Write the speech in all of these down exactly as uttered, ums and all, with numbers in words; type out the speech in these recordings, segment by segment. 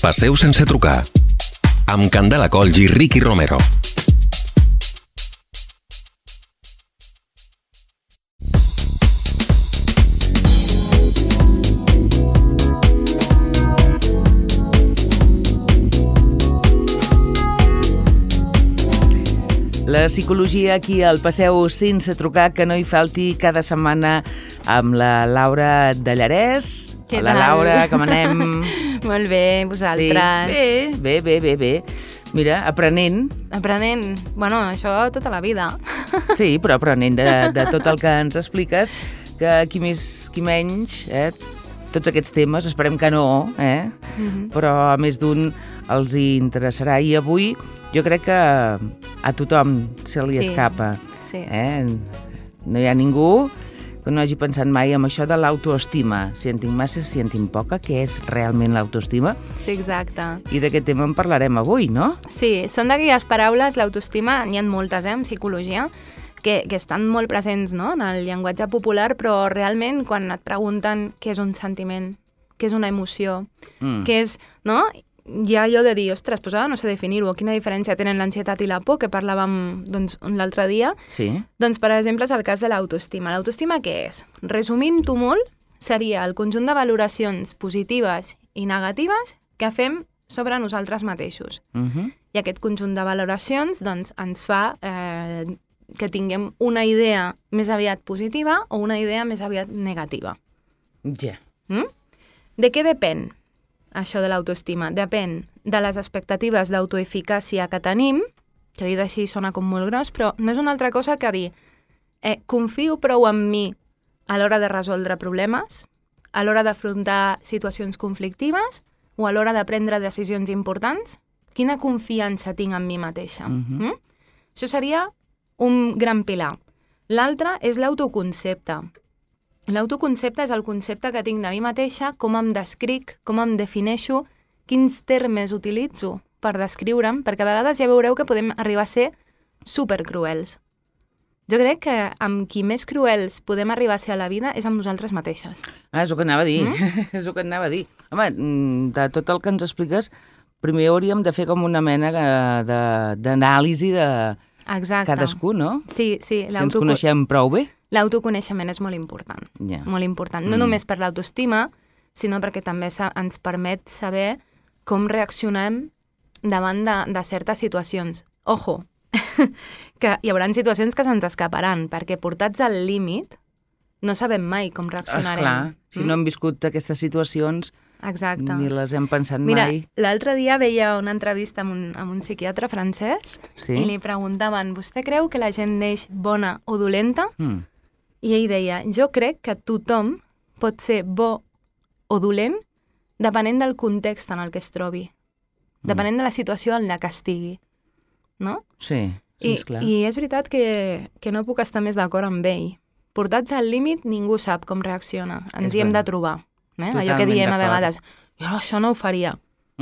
Passeu sense trucar. Amb Candela Colls i Ricky Romero. La psicologia aquí al Passeu sense trucar, que no hi falti cada setmana amb la Laura de Llarès. Què Hola, tal? Laura, com anem? Molt bé, vosaltres? Sí, bé, bé, bé, bé, bé. Mira, aprenent. Aprenent. Bueno, això tota la vida. Sí, però aprenent de, de tot el que ens expliques, que qui més, qui menys, eh? Tots aquests temes, esperem que no, eh? Mm-hmm. Però a més d'un els hi interessarà. I avui jo crec que a tothom se li Sí, escapa. sí. Eh? No hi ha ningú que no hagi pensat mai en això de l'autoestima. Si en tinc massa, si en tinc poca, què és realment l'autoestima? Sí, exacte. I d'aquest tema en parlarem avui, no? Sí, són d'aquelles paraules, l'autoestima, n'hi ha moltes, eh, en psicologia, que, que estan molt presents, no?, en el llenguatge popular, però realment quan et pregunten què és un sentiment, què és una emoció, Mm. què és, no?, ja allò de dir, ostres, doncs ara no sé definir-ho, quina diferència tenen l'ansietat i la por, que parlàvem doncs, l'altre dia. Sí. Doncs, per exemple, és el cas de l'autoestima. L'autoestima què és? Resumint-ho molt, seria el conjunt de valoracions positives i negatives que fem sobre nosaltres mateixos. Uh-huh. I aquest conjunt de valoracions doncs, ens fa eh, que tinguem una idea més aviat positiva o una idea més aviat negativa. Ja. Mm? De què depèn això de l'autoestima? Depèn de les expectatives d'autoeficàcia que tenim, que dit així sona com molt gros, però no és una altra cosa que dir eh, confio prou en mi a l'hora de resoldre problemes, a l'hora d'afrontar situacions conflictives o a l'hora de prendre decisions importants? Quina confiança tinc en mi mateixa? Mhm. Mm? Això seria un gran pilar. L'altre és l'autoconcepte. L'autoconcepte és el concepte que tinc de mi mateixa, com em descric, com em defineixo, quins termes utilitzo per descriure'm, perquè a vegades ja veureu que podem arribar a ser supercruels. Jo crec que amb qui més cruels podem arribar a ser a la vida és amb nosaltres mateixes. Ah, és el que anava a dir. Mm? és el que anava a dir. Home, de tot el que ens expliques, primer hauríem de fer com una mena d'anàlisi de, de Exacte. cadascú, no? Sí, sí. Si ens coneixem prou bé. L'autoconeixement és molt important. Ja. Molt important. No Mm. només per l'autoestima, sinó perquè també sa- ens permet saber com reaccionem davant de, de certes situacions. Ojo, que hi haurà situacions que se'ns escaparan, perquè portats al límit no sabem mai com reaccionarem. Esclar, si no hem viscut aquestes situacions, Exacte. ni les hem pensat Mira, mai. l'altre dia veia una entrevista amb un, amb un psiquiatre francès Sí? i li preguntaven, vostè creu que la gent neix bona o dolenta? Mm. I ell deia, jo crec que tothom pot ser bo o dolent depenent del context en el que es trobi, depenent de la situació en la que estigui, no? Sí, sí, I, esclar. I és veritat que, que no puc estar més d'acord amb ell. Portats al límit, ningú sap com reacciona. Ens És hi hem vera. de trobar. Eh? Allò Totalment que diem a d'acord. vegades, jo això no ho faria.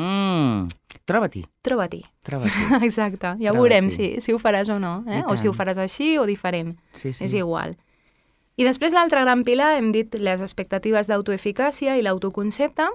Mm. Troba-t'hi, Troba-t'hi. troba-t'hi. Exacte. Ja Troba-t'hi. veurem si, si ho faràs o no. I Eh? O si ho tant. faràs així o diferent. Sí, sí. És igual. I després l'altre gran pilar, hem dit les expectatives d'autoeficàcia i l'autoconcepte,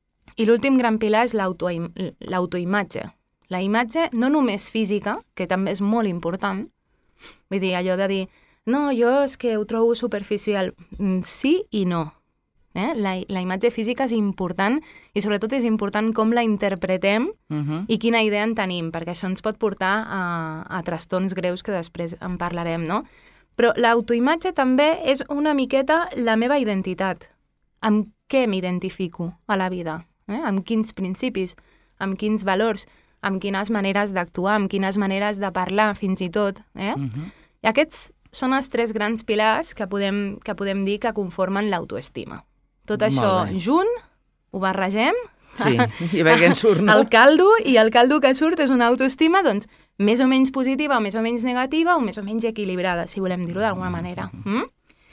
i l'últim gran pilar és l'autoim- l'autoimatge. La imatge no només física, que també és molt important, vull dir, allò de dir, no, jo és que ho trobo superficial. Mm, Sí i no. Eh? La, la imatge física és important i sobretot és important com la interpretem Uh-huh. i quina idea en tenim, perquè això ens pot portar a, a trastorns greus que després en parlarem, no? Però l'autoimatge també és una miqueta la meva identitat. Amb què m'identifico a la vida? Eh? Amb quins principis, amb quins valors, amb quines maneres d'actuar, amb quines maneres de parlar, fins i tot. Eh? Uh-huh. I aquests són els tres grans pilars que podem, que podem dir que conformen l'autoestima. Tot Molt això bé. junt, ho barregem, Sí, i a veure què en surt, no? el caldo, i el caldo que surt és una autoestima, doncs, més o menys positiva, o més o menys negativa, o més o menys equilibrada, si volem dir-ho d'alguna manera. Mm?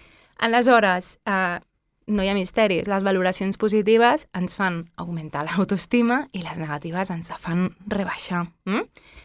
Aleshores, eh, no hi ha misteris. Les valoracions positives ens fan augmentar l'autoestima i les negatives ens la fan rebaixar. Mm?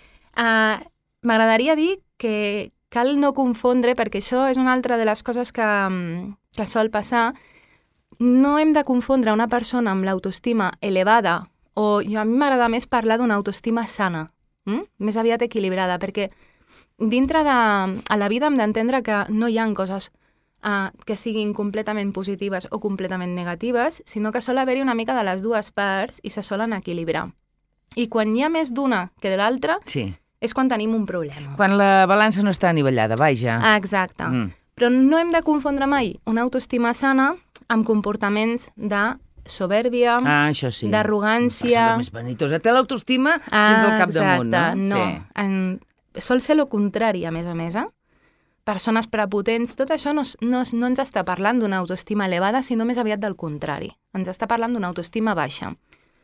Eh, M'agradaria dir que cal no confondre, perquè això és una altra de les coses que, mm, que sol passar. No hem de confondre una persona amb l'autoestima elevada o jo, a mi m'agrada més parlar d'una autoestima sana, mm? més aviat equilibrada, perquè dintre de... A la vida hem d'entendre que no hi ha coses uh, que siguin completament positives o completament negatives, sinó que sol haver-hi una mica de les dues parts i se solen equilibrar. I quan hi ha més d'una que de l'altra, Sí. és quan tenim un problema. Quan la balança no està anivellada, vaja. Exacte. Mm. Però no hem de confondre mai una autoestima sana amb comportaments de soberbia, Ah, això sí. d'arrogància... És més vanitosa. Té l'autoestima fins al capdamunt, no? Exacte, no. Sí. En... Sol ser el contrari, a més a més, eh? Persones prepotents, tot això no, no, no ens està parlant d'una autoestima elevada, sinó més aviat del contrari. Ens està parlant d'una autoestima baixa.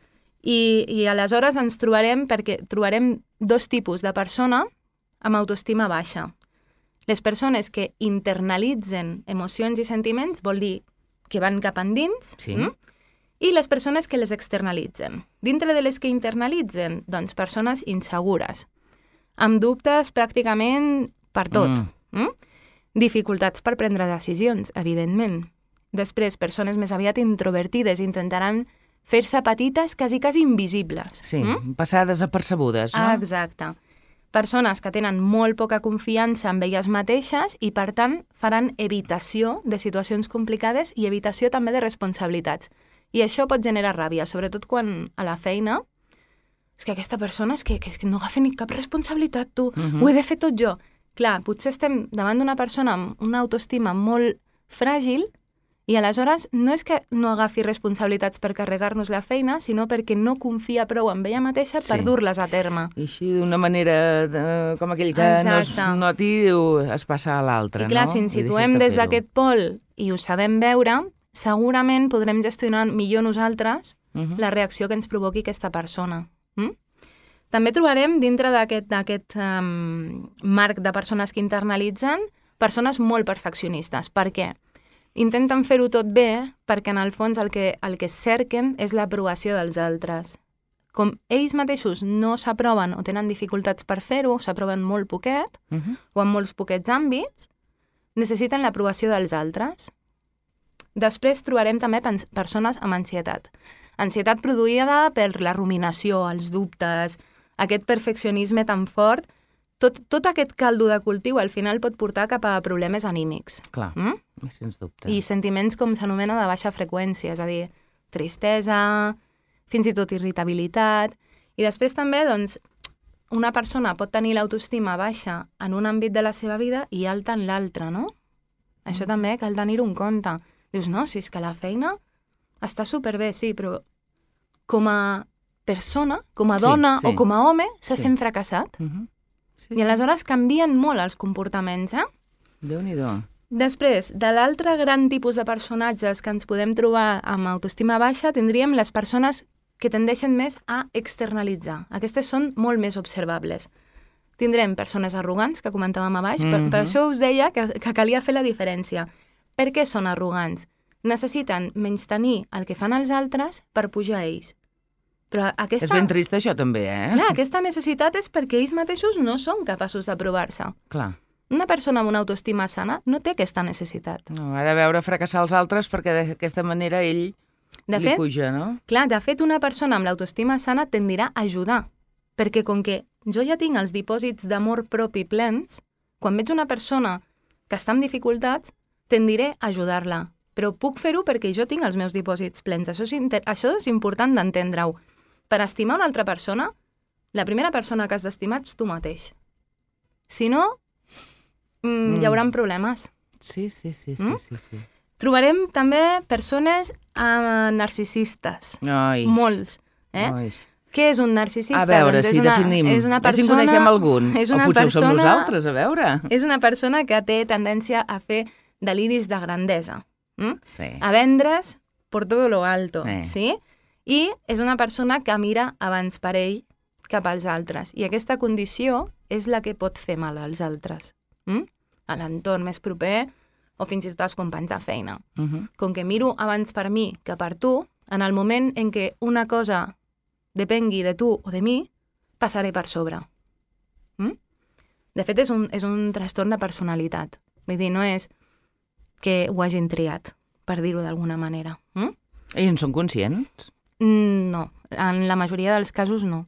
I, I aleshores ens trobarem, perquè trobarem dos tipus de persona amb autoestima baixa. Les persones que internalitzen emocions i sentiments vol dir que van cap endins, Sí. mm? I les persones que les externalitzen. Dintre de les que internalitzen, doncs persones insegures, amb dubtes pràcticament per tot. Mm. Mm? Dificultats per prendre decisions, evidentment. Després, persones més aviat introvertides intentaran fer-se petites, quasi, quasi invisibles. Sí, Mm? passar desapercebudes, no? Ah, exacte. Persones que tenen molt poca confiança en elles mateixes i, per tant, faran evitació de situacions complicades i evitació també de responsabilitats. I això pot generar ràbia, sobretot quan a la feina és que aquesta persona és que, que, que no agafa ni cap responsabilitat, tu. Mhm. Ho he de fer tot jo. Clar, potser estem davant d'una persona amb una autoestima molt fràgil i aleshores no és que no agafi responsabilitats per carregar-nos la feina, sinó perquè no confia prou en ella mateixa per Sí. dur-les a terme. I així d'una manera de, com aquell que Exacte. no es noti, diu, es passa a l'altre, I clar, no? si ens I deixes situem de des fer-ho. d'aquest pol i ho sabem veure, segurament podrem gestionar millor nosaltres Mhm. la reacció que ens provoqui aquesta persona. Mm? També trobarem dintre d'aquest d'aquest um, marc de persones que internalitzen persones molt perfeccionistes. Per què? Intenten fer-ho tot bé perquè en el fons el que, el que cerquen és l'aprovació dels altres. Com ells mateixos no s'aproven o tenen dificultats per fer-ho, s'aproven molt poquet, Mhm. o en molts poquets àmbits, necessiten l'aprovació dels altres. Després trobarem també pens- persones amb ansietat. Ansietat produïda per la ruminació, els dubtes, aquest perfeccionisme tan fort. Tot, tot aquest caldo de cultiu al final pot portar cap a problemes anímics. Clar, Mm? sens dubte. I sentiments com s'anomena de baixa freqüència, és a dir, tristesa, fins i tot irritabilitat. I després també, doncs, una persona pot tenir l'autoestima baixa en un àmbit de la seva vida i alta en l'altre, no? Això també cal tenir-ho en compte. Dius, no, si és que la feina està superbé, sí, però com a persona, com a Sí, dona sí. o com a home, se Sí. sent fracassat. Mhm. Sí, I aleshores canvien molt els comportaments, eh? Déu-n'hi-do. Després, de l'altre gran tipus de personatges que ens podem trobar amb autoestima baixa, tindríem les persones que tendeixen més a externalitzar. Aquestes són molt més observables. Tindrem persones arrogants, que comentàvem a baix, per, per Mhm. això us deia que, que calia fer la diferència. Per què són arrogants? Necessiten menystenir el que fan els altres per pujar a ells. Però aquesta... És ben trist això també, eh? Clar, aquesta necessitat és perquè ells mateixos no són capaços de provar-se. Clar. Una persona amb una autoestima sana no té aquesta necessitat. No, ha de veure fracassar els altres perquè d'aquesta manera ell De li fet, puja, no? Clar, de fet, una persona amb l'autoestima sana tendirà a ajudar, perquè com que jo ja tinc els dipòsits d'amor propi plens, quan veig una persona que està amb dificultats, tendiré a ajudar-la. Però puc fer-ho perquè jo tinc els meus dipòsits plens. Això és, inter... Això és important d'entendre-ho. Per estimar una altra persona, la primera persona que has d'estimar ets tu mateix. Si no, mm, Mm. hi haurà problemes. Sí, sí, sí, sí, Mm? sí, sí. Trobarem també persones eh, narcisistes. Ai, Molts. Eh? ai. Què és un narcisista? A veure, doncs és si una, definim. És una Si en persona, coneixem algun. És una o potser persona, ho som nosaltres, a veure. És una persona que té tendència a fer deliris de grandesa. Mm? Sí. A vendre's por todo lo alto. Eh. Sí? I és una persona que mira abans per ell cap als altres. I aquesta condició és la que pot fer mal als altres. Mm? A l'entorn més proper o fins i tot als companys de feina. Uh -huh. Com que miro abans per mi que per tu, en el moment en què una cosa depengui de tu o de mi, passaré per sobre. Mm? De fet, és un, és un trastorn de personalitat. Vull dir, no és que ho hagin triat, per dir-ho d'alguna manera. Mm? I en són conscients? No, en la majoria dels casos no.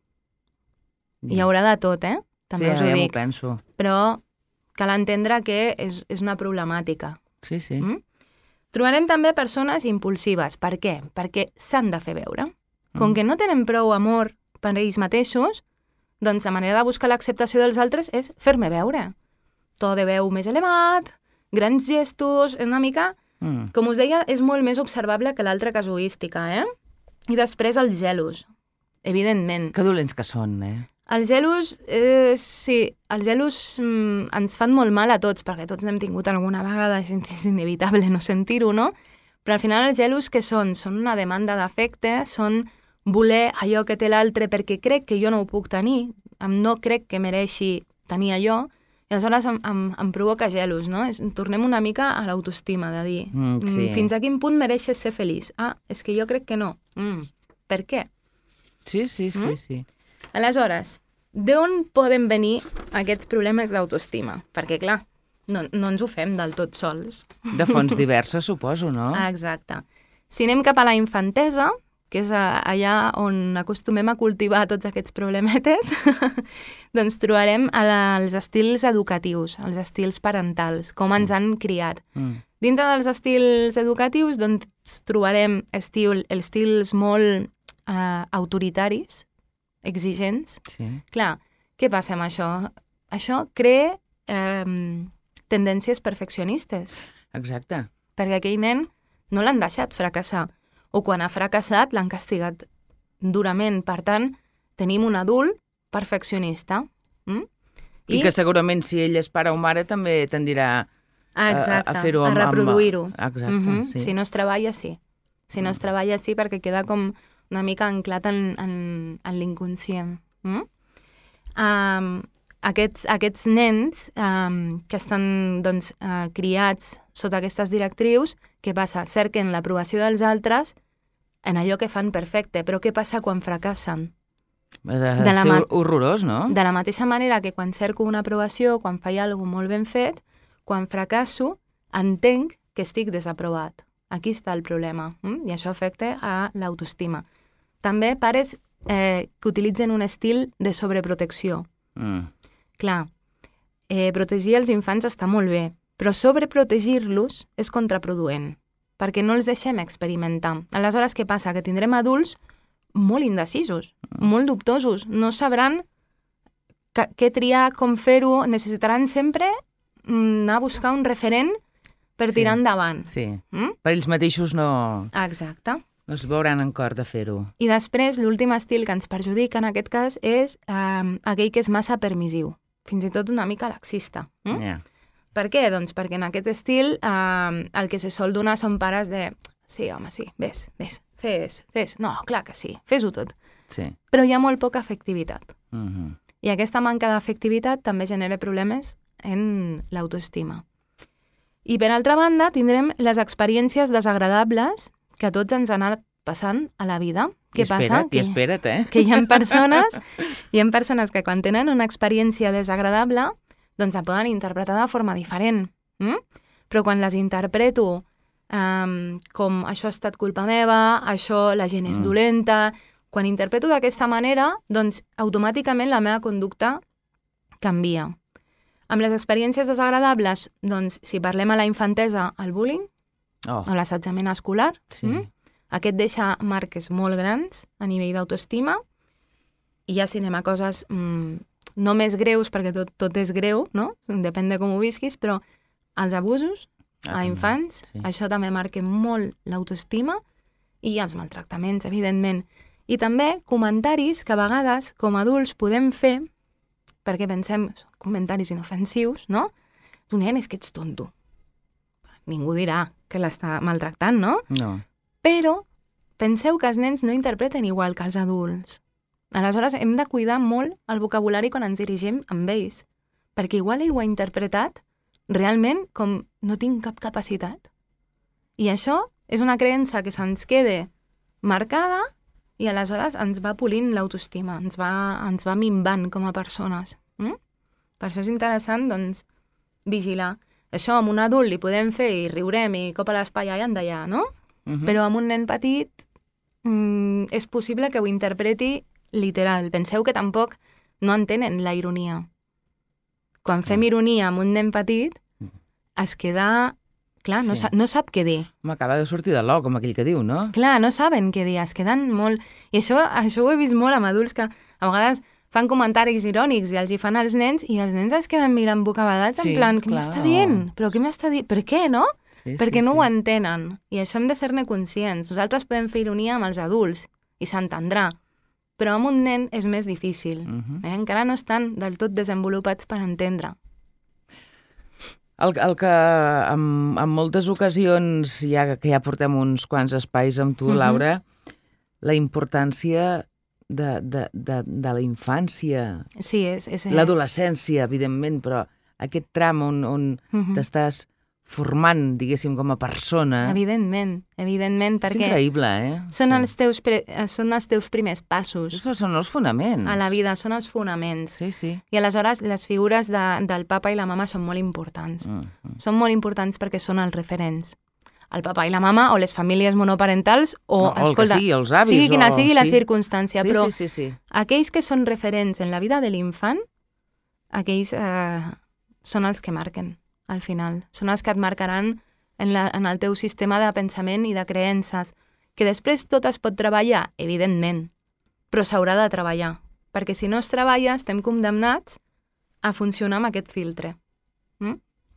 Hi haurà de tot, eh? També sí, us ho ja dic. m'ho penso. Però cal entendre que és, és una problemàtica. Sí, sí. Mm? Trobarem també persones impulsives. Per què? Perquè s'han de fer veure. Com Mm. que no tenen prou amor per ells mateixos, doncs la manera de buscar l'acceptació dels altres és fer-me veure. To de veu més elevat, grans gestos, una mica... Mm. Com us deia, és molt més observable que l'altra casuística, eh? I després els gelos, evidentment. Que dolents que són, eh? Els gelos, eh, sí, els gelos mm, ens fan molt mal a tots, perquè tots n'hem tingut alguna vegada, és inevitable no sentir-ho, no? Però al final els gelos què són? Són una demanda d'afecte, són voler allò que té l'altre perquè crec que jo no ho puc tenir, no crec que mereixi tenir allò, i aleshores em, em, em provoca gelos, no? És, tornem una mica a l'autoestima, de dir, Mm, sí. fins a quin punt mereixes ser feliç? Ah, és que jo crec que no. Mm, per què? Sí, sí, sí, Mm? sí. Aleshores, d'on poden venir aquests problemes d'autoestima? Perquè, clar, no, no ens ho fem del tot sols. De fonts diverses, suposo, no? Ah, exacte. Si anem cap a la infantesa, que és allà on acostumem a cultivar tots aquests problemetes, doncs trobarem els estils educatius, els estils parentals, com ens han criat. Mm. Dintre dels estils educatius doncs, trobarem estil, estils molt eh, autoritaris, exigents. Sí. Clar, què passa amb això? Això crea eh, tendències perfeccionistes, Exacte. perquè aquell nen no l'han deixat fracassar, o quan ha fracassat l'han castigat durament. Per tant, tenim un adult perfeccionista. Mm? I, I que segurament si ell és pare o mare també tendirà Exacte, a, a fer-ho a amb... reproduir-ho. Exacte, Mm -hmm. sí. Si no es treballa, sí. Si no es treballa, sí, perquè queda com una mica anclat en, en, en l'inconscient. Mm? Um, aquests, aquests nens um, que estan doncs, uh, criats sota aquestes directrius, què passa? Cerquen l'aprovació dels altres en allò que fan perfecte, però què passa quan fracassen? De, de, de la ser ma- horrorós, no? De la mateixa manera que quan cerco una aprovació, quan faig alguna molt ben fet, quan fracasso, entenc que estic desaprovat. Aquí està el problema, mm? I això afecta a l'autoestima. També pares eh, que utilitzen un estil de sobreprotecció. Mm. Clar, eh, protegir els infants està molt bé, però sobreprotegir-los és contraproduent, perquè no els deixem experimentar. Aleshores, què passa? Que tindrem adults molt indecisos, molt dubtosos, no sabran que, què triar, com fer-ho, necessitaran sempre anar a buscar un referent per Sí. tirar endavant. Sí. Mm? Per ells mateixos no, Exacte. no es veuran en cor de fer-ho. I després, l'últim estil que ens perjudica en aquest cas és eh, aquell que és massa permissiu, fins i tot una mica laxista. Mm? Yeah. Per què? Doncs perquè en aquest estil eh, el que se sol donar són pares de sí, home, sí, vés, vés, fes, fes. No, clar que sí, fes-ho tot. Sí. Però hi ha molt poca efectivitat. Mm -hmm. I aquesta manca d'efectivitat també genera problemes en l'autoestima. I per altra banda, tindrem les experiències desagradables que a tots ens han anat passant a la vida. Què I passa? espera't, Que, i espera't, eh? que hi ha persones, hi ha persones que quan tenen una experiència desagradable, doncs la poden interpretar de forma diferent. Mm? Però quan les interpreto um, com això ha estat culpa meva, això la gent és Mm. dolenta, quan interpreto d'aquesta manera, doncs automàticament la meva conducta canvia. Amb les experiències desagradables, doncs, si parlem a la infantesa, el bullying Oh, o l'assetjament escolar, sí. mm? aquest deixa marques molt grans a nivell d'autoestima, i ja si anem a coses mm, no més greus, perquè tot, tot és greu, no? Depèn de com ho visquis, però els abusos Ah, a també, infants, sí. això també marca molt l'autoestima, i els maltractaments, evidentment. I també comentaris que a vegades, com a adults, podem fer, perquè pensem, són comentaris inofensius, no? Tu, nen, és que ets tonto. Ningú dirà que l'està maltractant, no? No. Però penseu que els nens no interpreten igual que els adults. Aleshores, hem de cuidar molt el vocabulari quan ens dirigim amb ells, perquè igual ell ho ha interpretat realment com no tinc cap capacitat. I això és una creença que se'ns quede marcada i aleshores ens va polint l'autoestima, ens va, ens va minvant com a persones. Mm? Per això és interessant, doncs, vigilar. Això amb un adult li podem fer i riurem i cop a l'espai allà en d'allà, no? Uh -huh. Però amb un nen petit mm, és possible que ho interpreti literal. Penseu que tampoc no entenen la ironia. Quan fem ironia amb un nen petit, es queda... Clar, no, Sí. sa no sap què dir. M'acaba de sortir de l'o, com aquell que diu, no? Clar, no saben què dir, es queden molt... I això, això ho he vist molt amb adults que a vegades fan comentaris irònics i els hi fan als nens i els nens es queden mirant bocabadats Sí, en plan, què clar. m'està dient? Però què m'està dient? Per què, no? Sí, Perquè sí, no sí. ho entenen. I això hem de ser-ne conscients. Nosaltres podem fer ironia amb els adults i s'entendrà. Però amb un nen és més difícil. Mhm. eh? Encara no estan del tot desenvolupats per entendre. El, el que en, en moltes ocasions, ja que ja portem uns quants espais amb tu, Mhm. Laura, la importància de, de, de, de la infància, Sí, és... és eh, l'adolescència, evidentment, però aquest tram on, on Mhm. t'estàs formant, diguéssim, com a persona, Evidentment, evidentment, és perquè increïble, eh? són, Sí. els teus pre eh, són els teus primers passos Això són els fonaments. a la vida, són els fonaments. Sí, sí. I aleshores les figures de, del papa i la mama són molt importants. Mm, mm. Són molt importants perquè són els referents. El papa i la mama, o les famílies monoparentals, o, O- o el que escolta, sigui, els avis, sigui quina o- sigui la sí. circumstància, Sí, però sí, sí, sí. aquells que són referents en la vida de l'infant, aquells eh, són els que marquen, al final. Són els que et marcaran en, la, en el teu sistema de pensament i de creences, que després tot es pot treballar, evidentment, però s'haurà de treballar, perquè si no es treballa estem condemnats a funcionar amb aquest filtre. Mm?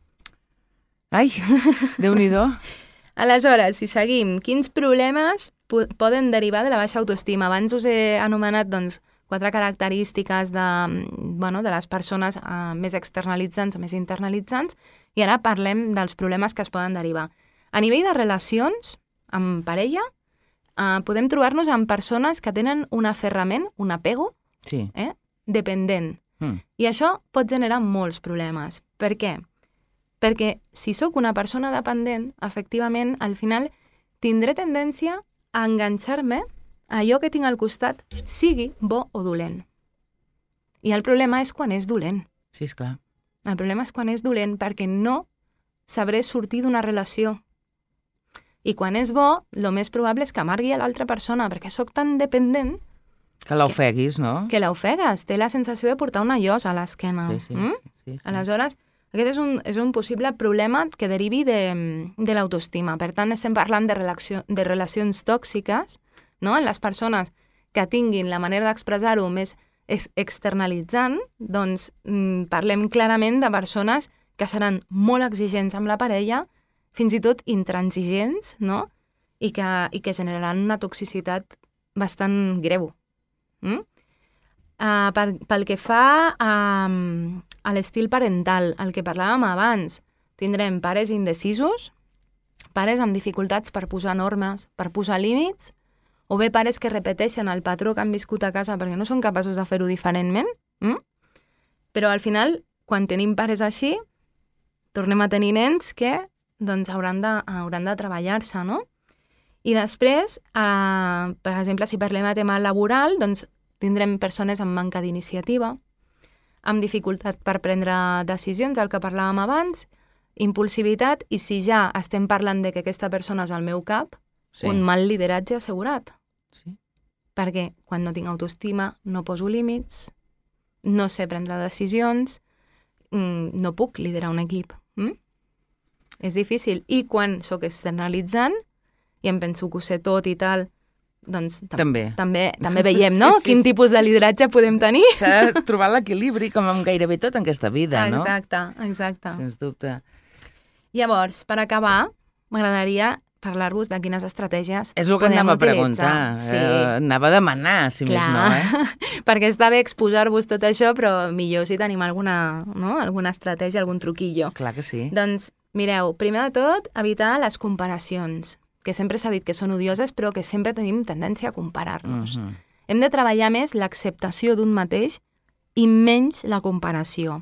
Ai, Déu-n'hi-do. Aleshores, si seguim, quins problemes po poden derivar de la baixa autoestima? Abans us he anomenat doncs, quatre característiques de, bueno, de les persones eh, més externalitzants o més internalitzants, i ara parlem dels problemes que es poden derivar. A nivell de relacions amb parella, eh, podem trobar-nos amb persones que tenen un aferrament, un apego, Sí. eh, dependent. Mm. I això pot generar molts problemes. Per què? Perquè si sóc una persona dependent, efectivament, al final tindré tendència a enganxar-me a allò que tinc al costat, sigui bo o dolent. I el problema és quan és dolent. Sí, esclar. El problema és quan és dolent perquè no sabré sortir d'una relació. I quan és bo, el més probable és que amargui a l'altra persona, perquè sóc tan dependent Que l'ofeguis, no? que l'ofegues. Té la sensació de portar una llosa a l'esquena. Sí, sí, Mm? sí, sí, sí. Aleshores, aquest és un, és un possible problema que derivi de, de l'autoestima. Per tant, estem parlant de, relació, de relacions tòxiques, no? En les persones que tinguin la manera d'expressar-ho més ex externalitzant, doncs mm, parlem clarament de persones que seran molt exigents amb la parella, fins i tot intransigents, no? I que, i que generaran una toxicitat bastant greu. Mm? Uh, per, pel que fa a, a l'estil parental, el que parlàvem abans, tindrem pares indecisos, pares amb dificultats per posar normes, per posar límits, o bé pares que repeteixen el patró que han viscut a casa perquè no són capaços de fer-ho diferentment. Mm? Però al final, quan tenim pares així, tornem a tenir nens que doncs, hauran de, hauran de treballar-se, no? I després, eh, per exemple, si parlem de tema laboral, doncs tindrem persones amb manca d'iniciativa, amb dificultat per prendre decisions, el que parlàvem abans, impulsivitat, i si ja estem parlant de que aquesta persona és al meu cap, Sí. un mal lideratge assegurat. Sí. Perquè quan no tinc autoestima no poso límits, no sé prendre decisions, mm, no puc liderar un equip. Mm? És difícil. I quan sóc externalitzant i em penso que ho sé tot i tal, doncs tam També. també, també veiem, no? Sí, sí, Quin sí. tipus de lideratge podem tenir. S'ha de trobar l'equilibri, com amb gairebé tot en aquesta vida, no? Exacte, exacte. Sens dubte. Llavors, per acabar, m'agradaria parlar-vos de quines estratègies És el que podem anava a utilitzar. preguntar. Sí. Eh, anava a demanar, si més no, eh? Perquè està bé exposar-vos tot això, però millor si tenim alguna, no? alguna estratègia, algun truquillo. Clar que sí. Doncs, mireu, primer de tot, evitar les comparacions, que sempre s'ha dit que són odioses, però que sempre tenim tendència a comparar-nos. Mhm. Hem de treballar més l'acceptació d'un mateix i menys la comparació.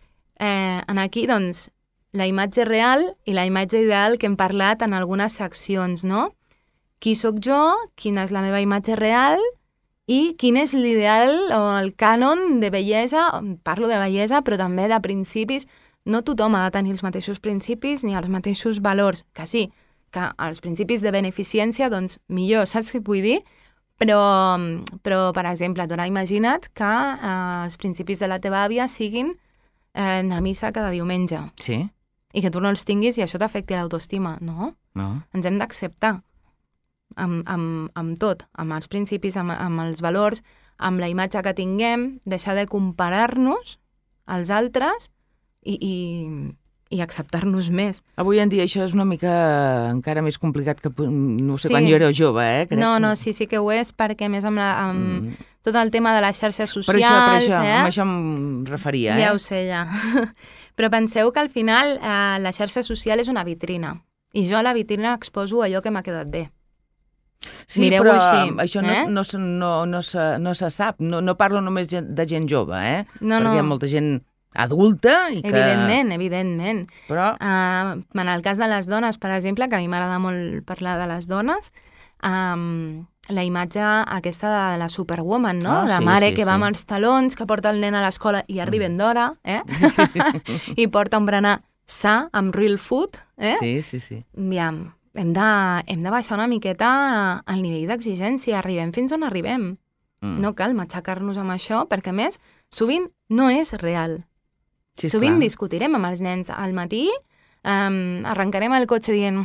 Eh, en aquí, doncs, la imatge real i la imatge ideal que hem parlat en algunes seccions, no? Qui sóc jo, quina és la meva imatge real i quin és l'ideal o el cànon de bellesa. Parlo de bellesa, però també de principis. No tothom ha de tenir els mateixos principis ni els mateixos valors, que sí, que els principis de beneficència, doncs millor, saps què vull dir? Però, però per exemple, tu ara imagina't que eh, els principis de la teva àvia siguin eh, anar a missa cada diumenge. Sí. I que tu no els tinguis i això t'afecti l'autoestima. No. No. Ens hem d'acceptar amb, amb, amb tot, amb els principis, amb, amb els valors, amb la imatge que tinguem, deixar de comparar-nos als altres i, i, i acceptar-nos més. Avui en dia això és una mica encara més complicat que no sé Sí. quan jo era jove, eh? Crec No, que- no, sí, sí que ho és, perquè més amb, la, amb Mm. tot el tema de les xarxes Per socials... això, per això, eh? amb això em referia, eh? Ja ho sé, ja. Però penseu que al final eh, la xarxa social és una vitrina. I jo a la vitrina exposo allò que m'ha quedat bé. Sí, Mireu-ho però així, això no, eh? no, no, no, no, se, no se sap. No, no parlo només gen- de gent jove, eh? No, Perquè no. hi ha molta gent adulta i que... Evidentment, evidentment. Però... Uh, en el cas de les dones, per exemple, que a mi m'agrada molt parlar de les dones, um, la imatge aquesta de la superwoman, no? Ah, la sí, mare sí, que va sí. amb els talons, que porta el nen a l'escola i arriben d'hora, eh? I porta un berenar sa, amb real food, eh? Sí, sí, sí. Aviam, hem de, hem de baixar una miqueta el nivell d'exigència, arribem fins on arribem. Mm. No cal matxacar-nos amb això, perquè a més, sovint no és real. Sí, Sovint esclar. discutirem amb els nens al matí, um, arrencarem el cotxe dient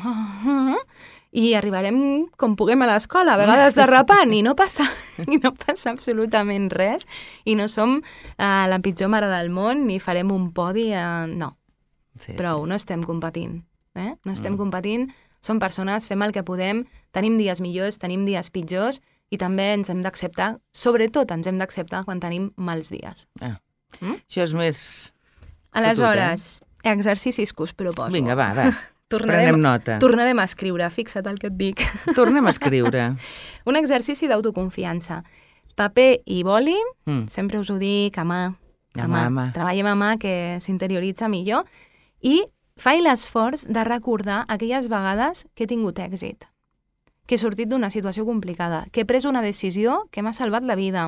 i arribarem com puguem a l'escola, a vegades derrapant, i no passa, i no passa absolutament res, i no som uh, la pitjor mare del món, ni farem un podi, uh, no. Sí, Prou, sí. no estem competint. Eh? No estem Mm. competint, som persones, fem el que podem, tenim dies millors, tenim dies pitjors, i també ens hem d'acceptar, sobretot ens hem d'acceptar quan tenim mals dies. Ah. Mm? Això és més... Aleshores, exercicis que us proposo. Vinga, va, va. Tornarem, Prenem nota. tornarem a escriure, fixa't el que et dic. Tornem a escriure. Un exercici d'autoconfiança. Paper i boli, Mm. sempre us ho dic, a mà, a A mà, mà. a mà. Treballem a mà, que s'interioritza millor, i faig l'esforç de recordar aquelles vegades que he tingut èxit, que he sortit d'una situació complicada, que he pres una decisió que m'ha salvat la vida.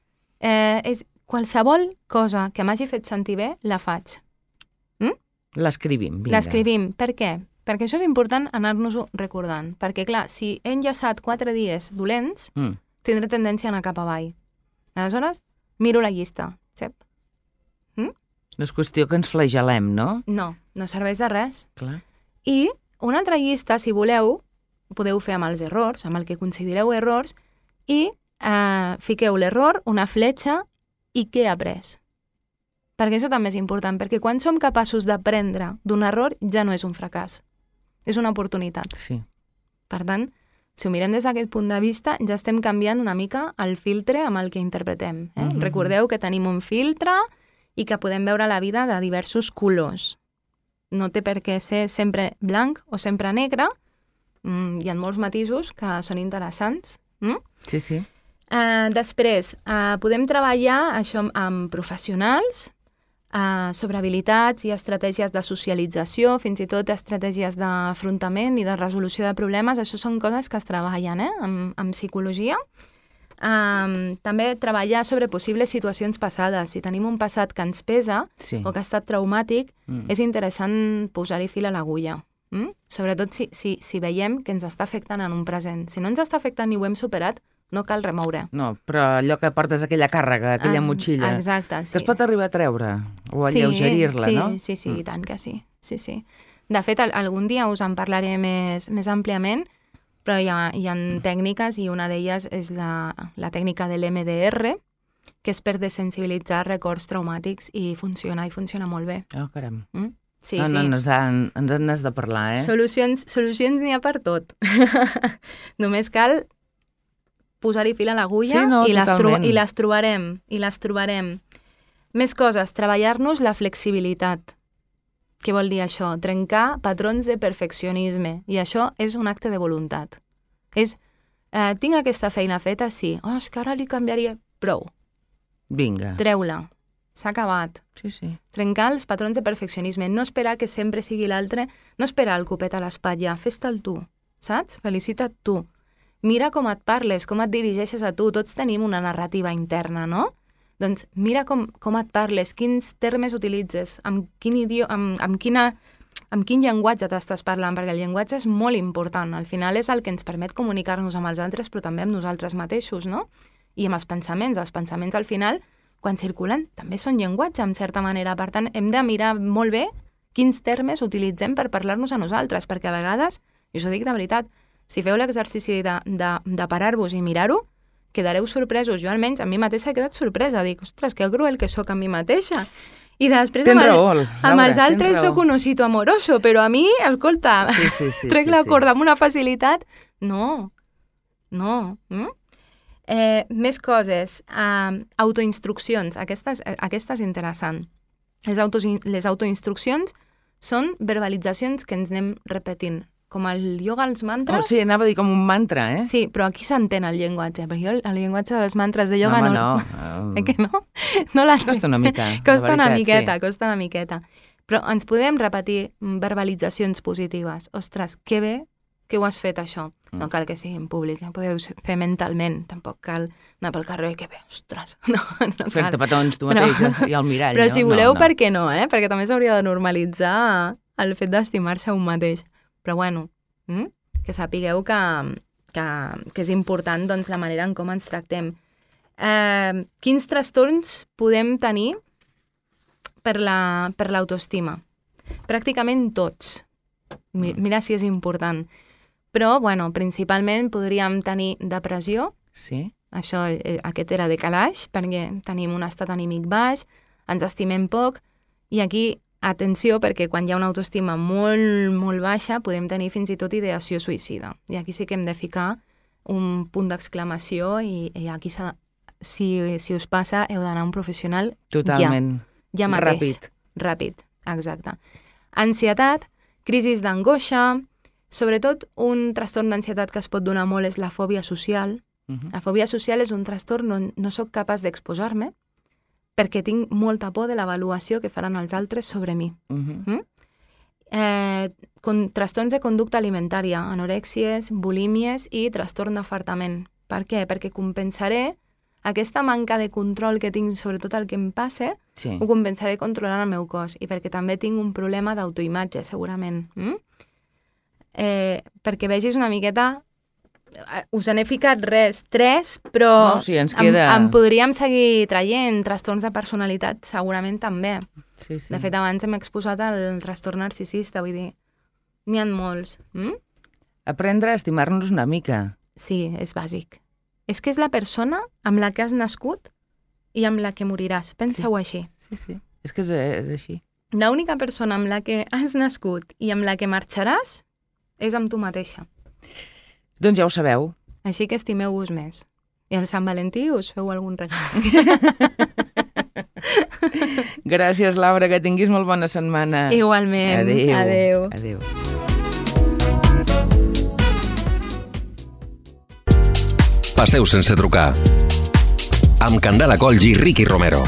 Eh, és qualsevol cosa que m'hagi fet sentir bé, la faig. L'escrivim, vinga. L'escrivim. Per què? Perquè això és important anar-nos-ho recordant. Perquè, clar, si he enllaçat quatre dies dolents, Mm. tindré tendència a anar cap avall. Aleshores, miro la llista. Sep? No és qüestió que ens flagelem, no? No, no serveix de res. Clar. I una altra llista, si voleu, podeu fer amb els errors, amb el que considereu errors, i eh, fiqueu l'error, una fletxa, i què he après. Perquè això també és important, perquè quan som capaços d'aprendre d'un error, ja no és un fracàs. És una oportunitat. Sí. Per tant, si ho mirem des d'aquest punt de vista, ja estem canviant una mica el filtre amb el que interpretem. Eh? Mhm. Recordeu que tenim un filtre i que podem veure la vida de diversos colors. No té per què ser sempre blanc o sempre negre. Mm, hi ha molts matisos que són interessants. Mm? Sí, sí. Uh, després, uh, podem treballar això amb, amb professionals uh, sobre habilitats i estratègies de socialització, fins i tot estratègies d'afrontament i de resolució de problemes. Això són coses que es treballen eh? en, en psicologia. Um, també treballar sobre possibles situacions passades. Si tenim un passat que ens pesa Sí. o que ha estat traumàtic, Mm. és interessant posar-hi fil a l'agulla. Mm? Sobretot si, si, si veiem que ens està afectant en un present. Si no ens està afectant i ho hem superat, no cal remoure. No, però allò que portes aquella càrrega, aquella Ah, motxilla, Exacte, sí. que es pot arribar a treure o a Sí, alleugerir-la, sí, no? Sí, sí, Mm. i tant que sí. sí, sí. De fet, al- algun dia us en parlaré més, més àmpliament, però hi ha, hi ha tècniques i una d'elles és la, la tècnica de l'M D R, que és per desensibilitzar records traumàtics i funciona, i funciona molt bé. Oh, caram. Mm? Sí, no, sí. no, ens, han, ens en has de parlar, eh? Solucions, solucions n'hi ha per tot. Només cal posar-hi fil a l'agulla Sí, no, i, les tro totalment. i les trobarem, i les trobarem. Més coses, treballar-nos la flexibilitat. Què vol dir això? Trencar patrons de perfeccionisme. I això és un acte de voluntat. És, eh, tinc aquesta feina feta? Sí. Oh, és que ara li canviaria. Prou. Vinga. Treu-la. S'ha acabat. Sí, sí. Trencar els patrons de perfeccionisme, no esperar que sempre sigui l'altre, no esperar el copet a l'espatlla, fes-te'l tu, saps? Felicita't tu. Mira com et parles, com et dirigeixes a tu, tots tenim una narrativa interna, no? Doncs mira com, com et parles, quins termes utilitzes, amb quin idioma, amb, amb quina, amb quin llenguatge t'estàs parlant, perquè el llenguatge és molt important. Al final és el que ens permet comunicar-nos amb els altres, però també amb nosaltres mateixos, no? I amb els pensaments. Els pensaments, al final, quan circulen, també són llenguatge, en certa manera. Per tant, hem de mirar molt bé quins termes utilitzem per parlar-nos a nosaltres, perquè a vegades, i us ho dic de veritat, si feu l'exercici de, de, de parar-vos i mirar-ho, quedareu sorpresos. Jo, almenys, a mi mateixa he quedat sorpresa. Dic, ostres, que cruel que sóc a mi mateixa. I després, tens amb, el, raó, amb els Laura, altres tens raó. sóc un osito amoroso, però a mi, escolta, Sí, sí, sí, trec sí, la sí. corda amb una facilitat. No, no. Mm? Eh, més coses. Uh, autoinstruccions. Aquesta és, aquesta és interessant. Les, autos, les autoinstruccions són verbalitzacions que ens anem repetint. Com el ioga, els mantres... Oh, sí, anava a dir com un mantra, eh? Sí, però aquí s'entén el llenguatge, perquè jo el, el llenguatge dels mantres de No, ioga home, no... no. Eh que no? No l'entenc. Costa una mica, la Costa una veritat, miqueta, sí. costa una miqueta. Però ens podem repetir verbalitzacions positives. Ostres, que bé que ho has fet, això. Mm. No cal que sigui en públic, ho podeu fer mentalment. Tampoc cal anar pel carrer, que bé, ostres. No, no Fent-te cal. petons tu Però- mateix i al mirall, Però no? si voleu, no, no. per què no, eh? Perquè també s'hauria de normalitzar el fet d'estimar-se un mateix. Però bueno, mm? que sapigueu que, que, que és important, doncs, la manera en com ens tractem. Eh, quins trastorns podem tenir per la, per l'autoestima? Pràcticament tots. Mi- Mira si és important. Però, bueno, principalment podríem tenir depressió. Sí? Això, eh, aquest era de calaix, perquè tenim un estat anímic baix, ens estimem poc, i aquí, atenció, perquè quan hi ha una autoestima molt, molt baixa, podem tenir fins i tot ideació suïcida. I aquí sí que hem de ficar un punt d'exclamació i, i aquí s'ha, si, si us passa, heu d'anar a un professional Totalment. ja, ja mateix. Ràpid. Ràpid, exacte. Ansietat, crisis d'angoixa, sobretot un trastorn d'ansietat que es pot donar molt és la fòbia social. Mhm. La fòbia social és un trastorn on no sóc capaç d'exposar-me perquè tinc molta por de l'avaluació que faran els altres sobre mi. Mhm. Mm? Eh, con, trastorns de conducta alimentària, anorèxies, bulímies i trastorn d'afartament. Per què? Perquè compensaré aquesta manca de control que tinc sobre tot el que em passa, Sí. ho compensaré controlant el meu cos i perquè també tinc un problema d'autoimatge, segurament. Mm? Eh, perquè vegis una miqueta... eh, Us n'he ficat res, tres, però No, sí, ens em, queda- em podríem seguir traient. Trastorns de personalitat segurament també. Sí, sí. De fet, abans hem exposat el trastorn narcisista, vull dir, n'hi ha molts. Mm? Aprendre a estimar-nos una mica. Sí, és bàsic. És que és la persona amb la que has nascut i amb la que moriràs. Pensa-ho així. Sí, sí. És que és, és així. L'única persona amb la que has nascut i amb la que marxaràs és amb tu mateixa. Doncs ja ho sabeu. Així que estimeu-vos més. I al Sant Valentí us feu algun regal. Gràcies, Laura, que tinguis molt bona setmana. Igualment. Adéu. Adéu. Adéu. Passeu sense trucar. Amb Candela Colls i Ricky Romero.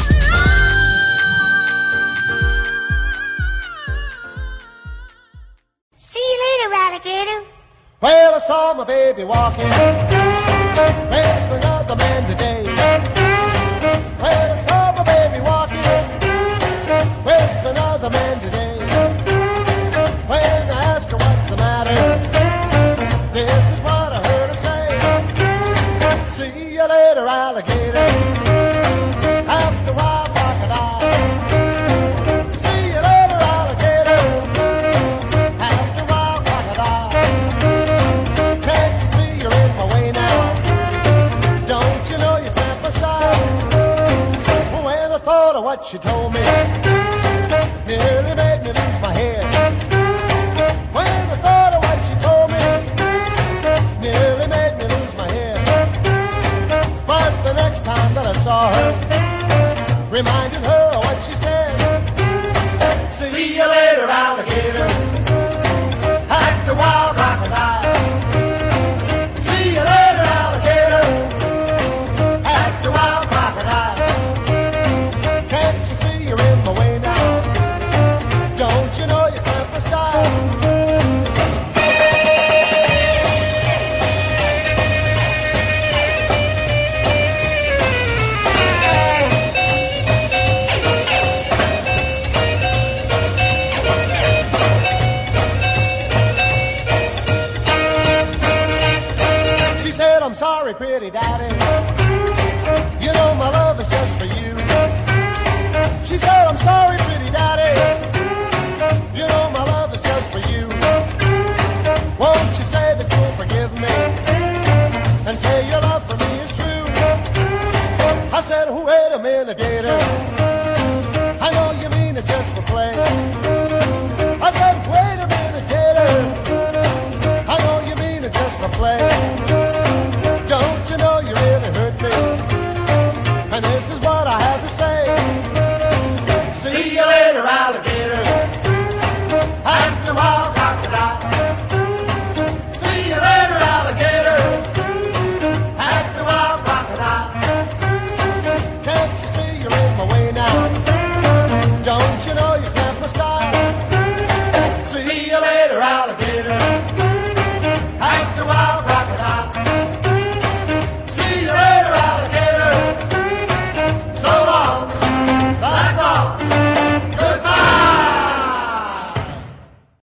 See you later, alligator. Well, I saw my baby walking with another man today. Well, I saw my baby walking with another man today. When I asked her what's the matter, this is what I heard her say. See you later, alligator. After a while, crocodile. See you later, alligator. After a while, crocodile. Can't you see you're in my way now? Don't you know you cramp my style? When I thought of what she told me, nearly made me lose my head. When I thought of what she told me, nearly made me lose my head. But the next time that I saw her, reminded her of what she said. See you later, alligator. After a while, crocodile. See you later, alligator. After a while, crocodile. Can't you see you're in my way now? Don't you know you cramp my style? wait a minute, gator. I know you mean it just for play. I said, wait a minute, gator. I know you mean it just for play.